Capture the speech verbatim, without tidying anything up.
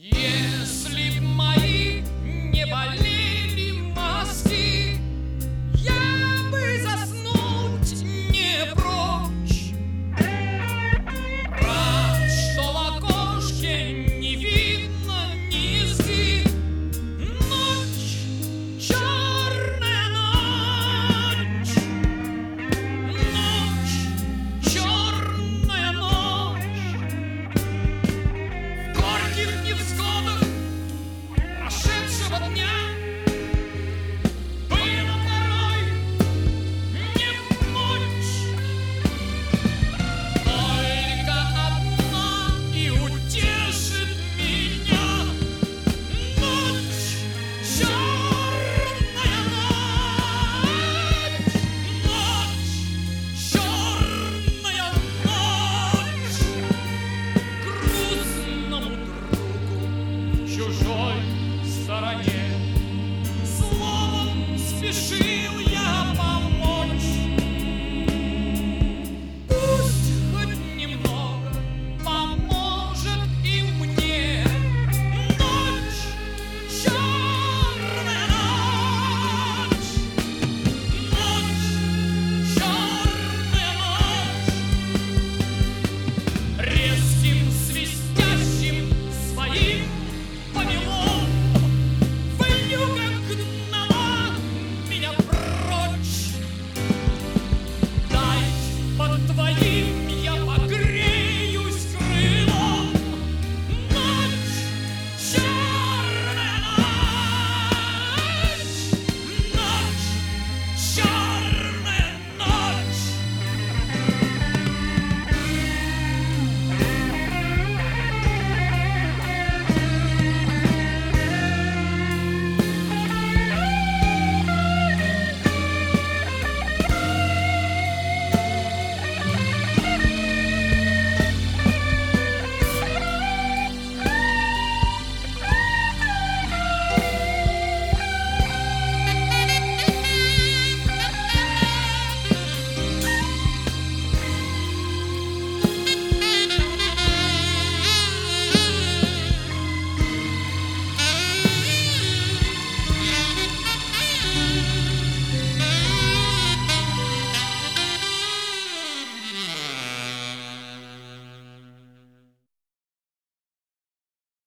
Если б мои не болели мозги, я бы заснуть не прочь. Рад, что в окошке не видно низги. Ночь, черная ночь, ночь, черная ночь. В горьких невзгодах прошедшего дня было порой не мочь. Только одна и утешит меня ночь, черная ночь, ночь, черная ночь. Грустному другу в чужой стороне словом спешил